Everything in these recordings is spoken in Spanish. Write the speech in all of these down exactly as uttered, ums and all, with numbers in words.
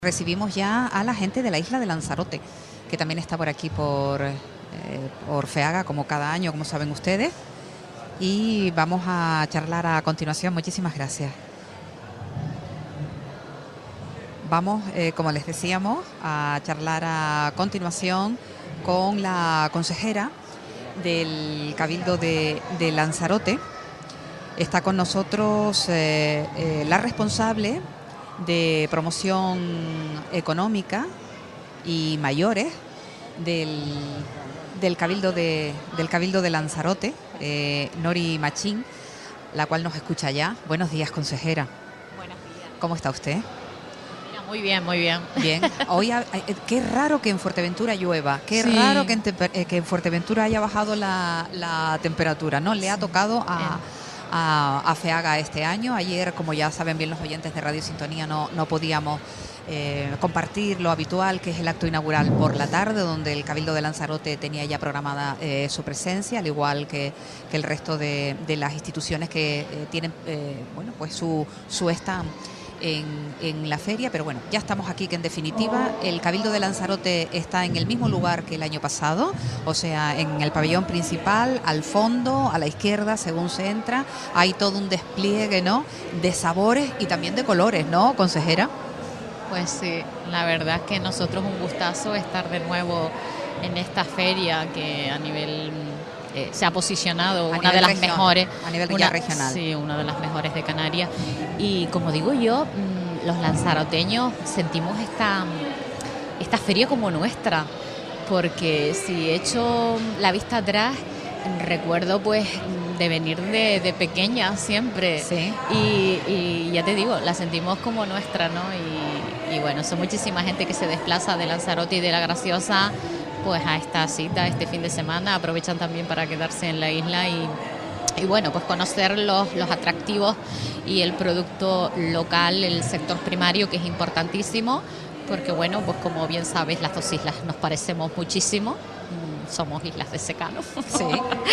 Recibimos ya a la gente de la isla de Lanzarote, que también está por aquí por eh, Orfeaga, como cada año, como saben ustedes. Y vamos a charlar a continuación. Muchísimas gracias. Vamos, eh, como les decíamos, a charlar a continuación con la consejera del Cabildo de, de Lanzarote. Está con nosotros eh, eh, la responsable de promoción económica y mayores del, del, Cabildo, de, del Cabildo de Lanzarote, eh, Nori Machín, la cual nos escucha ya. Buenos días, consejera. Buenos días. ¿Cómo está usted? Mira, muy bien, muy bien. Bien. Hoy, qué raro que en Fuerteventura llueva, qué sí. raro que en, que en Fuerteventura haya bajado la, la temperatura, ¿no? Le ha tocado a... A, a FEAGA este año. Ayer, como ya saben bien los oyentes de Radio Sintonía, no, no podíamos eh, compartir lo habitual, que es el acto inaugural por la tarde, donde el Cabildo de Lanzarote tenía ya programada eh, su presencia, al igual que, que el resto de, de las instituciones que eh, tienen eh, bueno, pues su, su stand En, en la feria, pero bueno, ya estamos aquí, que en definitiva el Cabildo de Lanzarote está en el mismo lugar que el año pasado, o sea, en el pabellón principal, al fondo, a la izquierda, según se entra, hay todo un despliegue, ¿no?, de sabores y también de colores, ¿no, consejera? Pues sí, la verdad es que nosotros un gustazo estar de nuevo en esta feria que a nivel... Eh, se ha posicionado a una de las región, mejores a nivel una, regional. Sí, una de las mejores de Canarias. Y como digo yo, mmm, los lanzaroteños sentimos esta, esta feria como nuestra, porque si echo la vista atrás, recuerdo pues de venir de, de pequeña siempre. Sí. y, y ya te digo, la sentimos como nuestra, ¿no? Y, y bueno, son muchísima gente que se desplaza de Lanzarote y de La Graciosa pues a esta cita este fin de semana, aprovechan también para quedarse en la isla y, y bueno, pues conocer los, los atractivos y el producto local, el sector primario, que es importantísimo, porque bueno, pues como bien sabes, las dos islas nos parecemos muchísimo, somos islas de secano. Sí.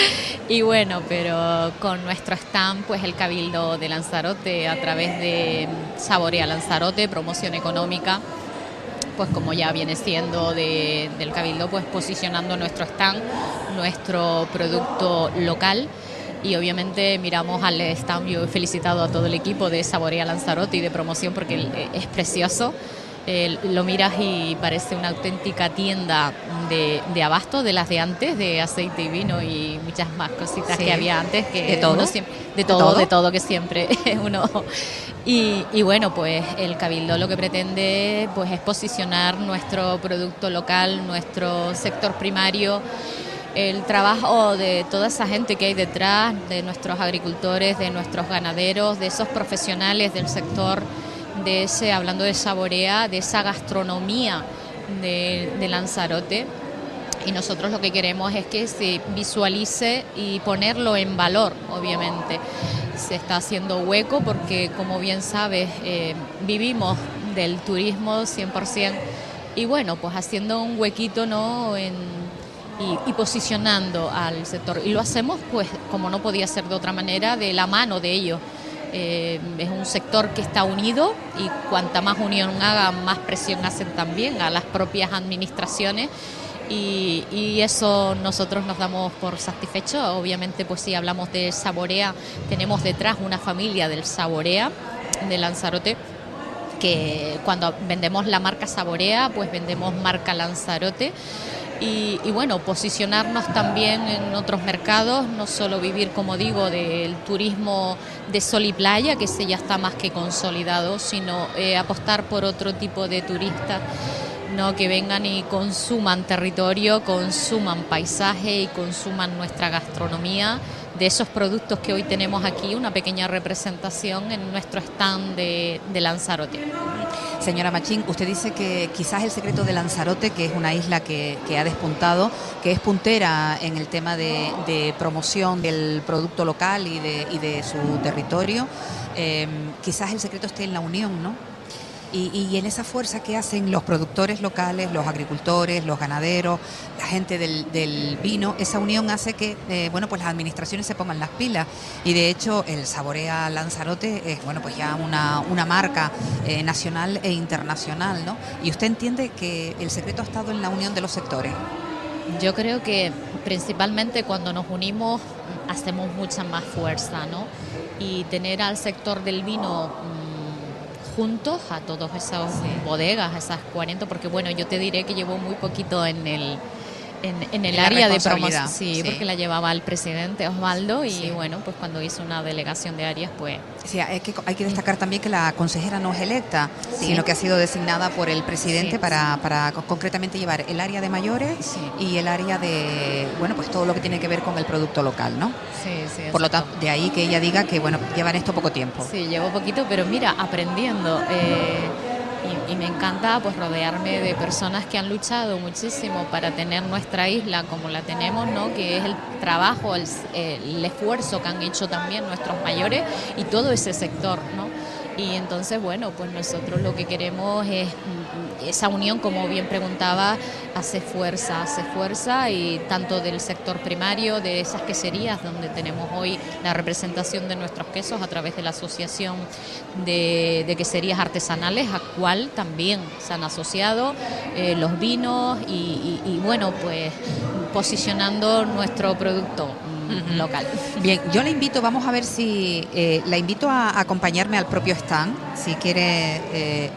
Y bueno, pero con nuestro stand, pues el Cabildo de Lanzarote, a través de Saborea Lanzarote, promoción económica, pues como ya viene siendo de, del Cabildo, pues posicionando nuestro stand, nuestro producto local. Y obviamente miramos al stand, yo he felicitado a todo el equipo de Saborea Lanzarote y de promoción porque es precioso. Eh, lo miras y parece una auténtica tienda de, de abasto, de las de antes, de aceite y vino y muchas más cositas, sí, que había antes. Que ¿De todo? Siempre, de, todo, ¿De todo? De todo, que siempre uno... Y, y bueno, pues el Cabildo lo que pretende pues es posicionar nuestro producto local, nuestro sector primario, el trabajo de toda esa gente que hay detrás, de nuestros agricultores, de nuestros ganaderos, de esos profesionales del sector, de ese, hablando de Saborea, de esa gastronomía de, de Lanzarote. Y nosotros lo que queremos es que se visualice y ponerlo en valor, obviamente. Se está haciendo hueco porque, como bien sabes, eh, vivimos del turismo cien por ciento y bueno, pues haciendo un huequito, ¿no?, en, y, y posicionando al sector. Y lo hacemos, pues, como no podía ser de otra manera, de la mano de ellos. Eh, es un sector que está unido y cuanta más unión haga, más presión hacen también a las propias administraciones. Y, y eso nosotros nos damos por satisfechos. Obviamente, pues si hablamos de Saborea, tenemos detrás una familia del Saborea de Lanzarote, que cuando vendemos la marca Saborea, pues vendemos marca Lanzarote. Y, y bueno, posicionarnos también en otros mercados, no solo vivir, como digo, del turismo de sol y playa, que ese ya está más que consolidado, sino eh, apostar por otro tipo de turistas, ¿no?, que vengan y consuman territorio, consuman paisaje y consuman nuestra gastronomía, de esos productos que hoy tenemos aquí, una pequeña representación en nuestro stand de, de Lanzarote. Señora Machín, usted dice que quizás el secreto de Lanzarote, que es una isla que, que ha despuntado, que es puntera en el tema de, de promoción del producto local y de, y de su territorio, eh, quizás el secreto esté en la unión, ¿no? Y, y en esa fuerza que hacen los productores locales, los agricultores, los ganaderos, la gente del, del vino, esa unión hace que eh, bueno, pues las administraciones se pongan las pilas. Y de hecho el Saborea Lanzarote es bueno, pues ya una, una marca eh, nacional e internacional, ¿no? Y usted entiende que el secreto ha estado en la unión de los sectores. Yo creo que principalmente cuando nos unimos hacemos mucha más fuerza, ¿no? Y tener al sector del vino mmm, juntos, a todas esas sí. bodegas, esas cuarenta, porque bueno, yo te diré que llevo muy poquito en el... En, en el área de promoción, sí, sí, porque la llevaba el presidente Osvaldo y sí. bueno, pues cuando hizo una delegación de áreas, pues... Sí, hay que, hay que destacar también que la consejera no es electa, sí. sino que ha sido designada por el presidente sí, para, sí. para concretamente llevar el área de mayores sí. y el área de, bueno, pues todo lo que tiene que ver con el producto local, ¿no? Sí, sí. Por lo tanto, de ahí que ella diga que, bueno, llevan esto poco tiempo. Sí, llevo poquito, pero mira, aprendiendo... Eh, Y, y me encanta pues rodearme de personas que han luchado muchísimo para tener nuestra isla como la tenemos, ¿no? Que es el trabajo, el, el esfuerzo que han hecho también nuestros mayores y todo ese sector, ¿no? Y entonces, bueno, pues nosotros lo que queremos es esa unión, como bien preguntaba, hace fuerza, hace fuerza, y tanto del sector primario, de esas queserías, donde tenemos hoy la representación de nuestros quesos a través de la Asociación de, de Queserías Artesanales, a cual también se han asociado eh, los vinos y, y, y, bueno, pues posicionando nuestro producto local. Bien, yo le invito, vamos a ver si eh, la invito a acompañarme al propio stand, si quiere eh,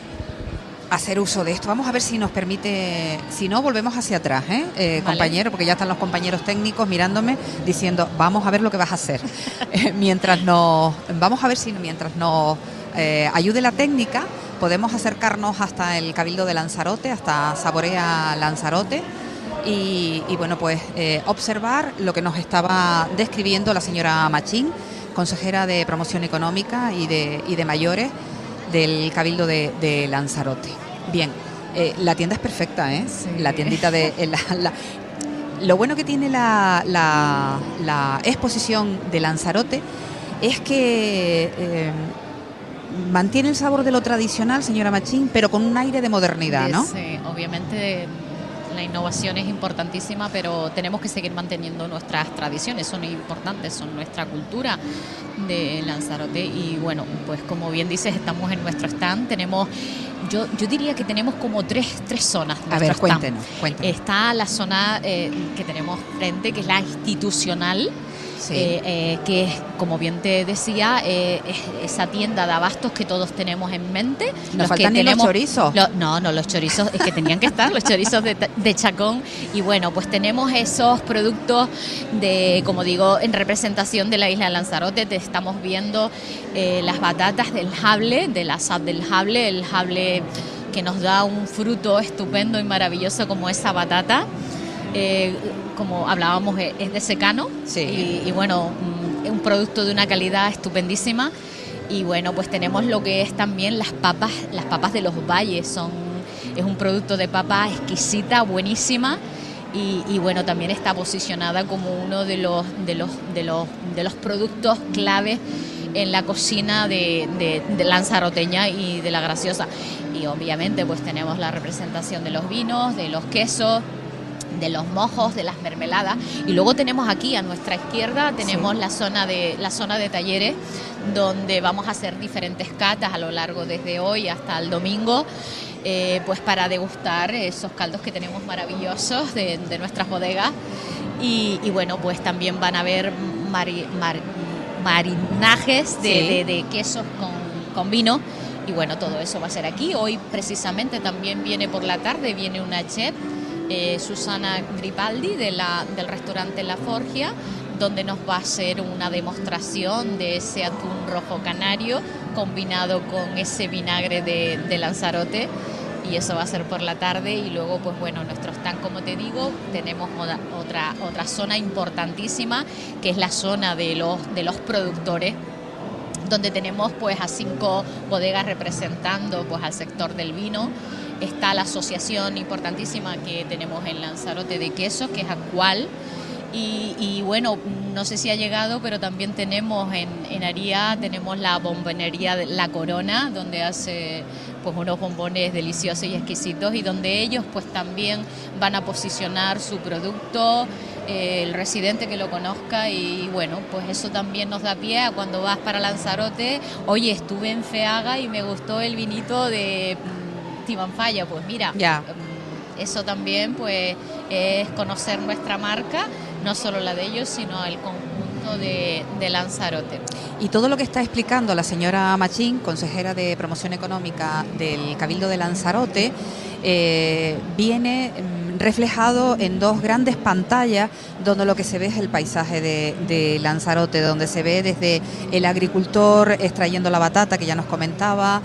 hacer uso de esto. Vamos a ver si nos permite, si no, volvemos hacia atrás, ¿eh? Eh, vale. Compañero, porque ya están los compañeros técnicos mirándome, diciendo, vamos a ver lo que vas a hacer. eh, mientras nos, vamos a ver si mientras nos eh, ayude la técnica, podemos acercarnos hasta el Cabildo de Lanzarote, hasta Saborea Lanzarote, Y, y bueno, pues eh, observar lo que nos estaba describiendo la señora Machín, consejera de Promoción Económica y de, y de Mayores del Cabildo de, de Lanzarote. Bien, eh, la tienda es perfecta, ¿eh? Sí. La tiendita de... Eh, la, la, lo bueno que tiene la, la, la exposición de Lanzarote es que... Eh, mantiene el sabor de lo tradicional, señora Machín, pero con un aire de modernidad, ¿no? Sí, obviamente... La innovación es importantísima, pero tenemos que seguir manteniendo nuestras tradiciones, son importantes, son nuestra cultura de Lanzarote. Y bueno, pues como bien dices, estamos en nuestro stand, tenemos, yo, yo diría que tenemos como tres, tres zonas. A ver, cuéntenos, cuéntenos. Está la zona eh, que tenemos frente, que es la institucional. Sí. Eh, eh, que es, como bien te decía, eh, es esa tienda de abastos que todos tenemos en mente. ¿Nos faltan ni los chorizos? Lo, no, no, los chorizos es que tenían que estar, los chorizos de, de Chacón. Y bueno, pues tenemos esos productos de, como digo, en representación de la isla de Lanzarote. Te estamos viendo eh, las batatas del jable, del asad del jable, el jable que nos da un fruto estupendo y maravilloso como esa batata. Eh, como hablábamos, es de secano, sí. y, y bueno, es un producto de una calidad estupendísima. Y bueno, pues tenemos lo que es también las papas, las papas de los valles, son, es un producto de papa exquisita, buenísima, y, y bueno, también está posicionada como uno de los, de los, de los, de los productos claves en la cocina de, de, de lanzaroteña y de la graciosa. Y obviamente pues tenemos la representación de los vinos, de los quesos, de los mojos, de las mermeladas, y luego tenemos aquí a nuestra izquierda tenemos sí. la zona de la zona de talleres, donde vamos a hacer diferentes catas a lo largo desde hoy hasta el domingo, eh, pues para degustar esos caldos que tenemos maravillosos de, de nuestras bodegas, y, y bueno, pues también van a haber mari, mar, marinajes de, sí. de, de quesos con, con vino. Y bueno, todo eso va a ser aquí. Hoy precisamente también viene por la tarde, viene una chef, Eh, Susana Gripaldi de la, del restaurante La Forgia, donde nos va a hacer una demostración de ese atún rojo canario combinado con ese vinagre de, de Lanzarote, y eso va a ser por la tarde. Y luego pues bueno, nuestro stand, como te digo, tenemos otra, otra, otra zona importantísima, que es la zona de los, de los productores, donde tenemos pues a cinco bodegas representando pues al sector del vino. Está la asociación importantísima que tenemos en Lanzarote de quesos, que es Acual, Y, y bueno, no sé si ha llegado, pero también tenemos en, en Aría, tenemos la bombonería de La Corona, donde hace pues unos bombones deliciosos y exquisitos, y donde ellos pues también van a posicionar su producto, eh, el residente que lo conozca, y bueno, pues eso también nos da pie a cuando vas para Lanzarote, oye, estuve en FEAGA y me gustó el vinito de mm, Timanfaya, pues mira, Ya. mm, eso también pues es conocer nuestra marca, no solo la de ellos, sino el conjunto de, de Lanzarote. Y todo lo que está explicando la señora Machín, consejera de Promoción Económica del Cabildo de Lanzarote, eh, viene mm, reflejado en dos grandes pantallas donde lo que se ve es el paisaje de, de Lanzarote, donde se ve desde el agricultor extrayendo la batata, que ya nos comentaba,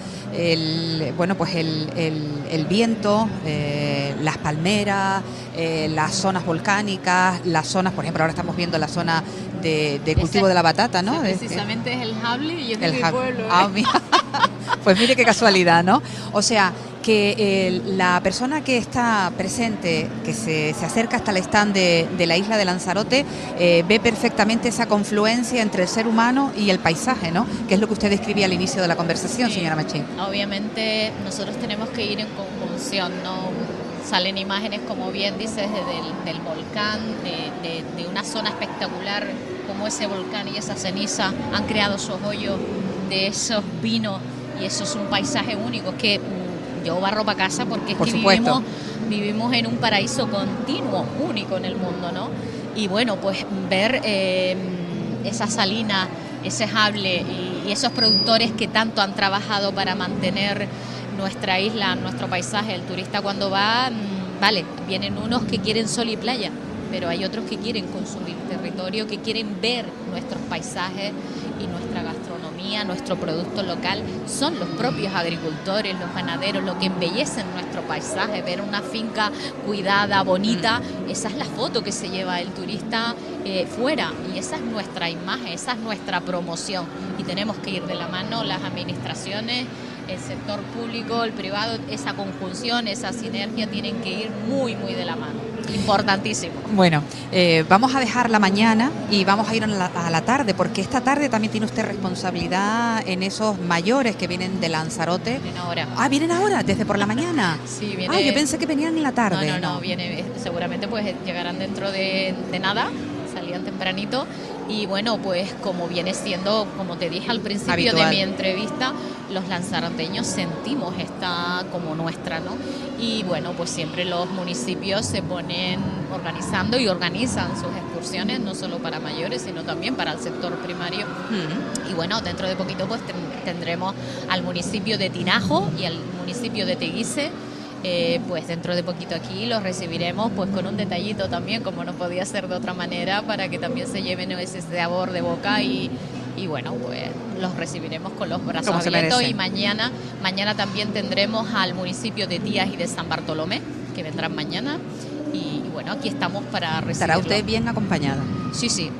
el, bueno, pues el, el, el viento, eh, las palmeras, eh, las zonas volcánicas, las zonas, por ejemplo, ahora estamos viendo la zona de, de cultivo Ese, de la batata, ¿no? Sí, precisamente es el Hable y es de mi pueblo. ¿eh? Ah, mira. Pues mire qué casualidad, ¿no? O sea, que eh, la persona que está presente, que se, se acerca hasta el stand de, de la isla de Lanzarote, eh, ve perfectamente esa confluencia entre el ser humano y el paisaje, ¿no? Que es lo que usted describía al inicio de la conversación, sí, señora Machín. Obviamente nosotros tenemos que ir en conjunción, ¿no? Salen imágenes, como bien dices, del, del volcán, de, de, de una zona espectacular como ese volcán y esa ceniza han creado esos hoyos de esos vinos, y eso es un paisaje único que yo barro para casa porque es Por que supuesto. vivimos, vivimos en un paraíso continuo, único en el mundo, ¿no? Y bueno, pues ver eh, esa salina, ese Hable y, y esos productores que tanto han trabajado para mantener nuestra isla, nuestro paisaje. El turista cuando va, vale, vienen unos que quieren sol y playa, pero hay otros que quieren consumir territorio, que quieren ver nuestros paisajes y nuestra gastronomía, nuestro producto local. Son los propios agricultores, los ganaderos, lo que embellecen nuestro paisaje, ver una finca cuidada, bonita, esa es la foto que se lleva el turista eh, fuera, y esa es nuestra imagen, esa es nuestra promoción, y tenemos que ir de la mano las administraciones, el sector público, el privado, esa conjunción, esa sinergia tienen que ir muy, muy de la mano. Importantísimo. Bueno, eh, vamos a dejar la mañana y vamos a ir a la, a la tarde, porque esta tarde también tiene usted responsabilidad en esos mayores que vienen de Lanzarote. Vienen ahora. Ah, vienen ahora, desde por la mañana. Sí, viene. Ah, yo pensé que venían en la tarde. No, no, no, no. viene, seguramente pues llegarán dentro de, de nada, salían tempranito. Y bueno, pues como viene siendo, como te dije al principio habitual de mi entrevista, los lanzaroteños sentimos esta como nuestra, ¿no? Y bueno, pues siempre los municipios se ponen organizando y organizan sus excursiones, no solo para mayores, sino también para el sector primario. Mm. Y bueno, dentro de poquito pues tendremos al municipio de Tinajo y al municipio de Teguise. Eh, pues dentro de poquito aquí los recibiremos pues con un detallito también, como no podía ser de otra manera, para que también se lleven ese sabor de boca, y, y bueno, pues los recibiremos con los brazos abiertos. Y mañana, mañana también tendremos al municipio de Tías y de San Bartolomé, que vendrán mañana, y, y bueno, aquí estamos para recibirlo. ¿Estará usted bien acompañada? Sí, sí.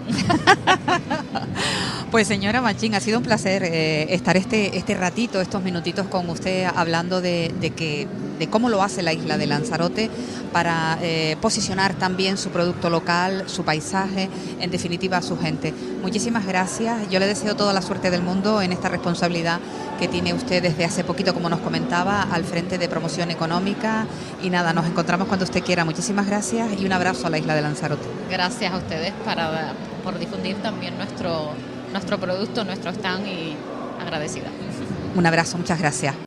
Pues señora Machín, ha sido un placer eh, estar este, este ratito, estos minutitos con usted, hablando de, de que de cómo lo hace la isla de Lanzarote para eh, posicionar también su producto local, su paisaje, en definitiva a su gente. Muchísimas gracias. Yo le deseo toda la suerte del mundo en esta responsabilidad que tiene usted desde hace poquito, como nos comentaba, al frente de Promoción Económica. Y nada, nos encontramos cuando usted quiera. Muchísimas gracias y un abrazo a la isla de Lanzarote. Gracias a ustedes para, por difundir también nuestro, nuestro producto, nuestro stand, y agradecida. Un abrazo, muchas gracias.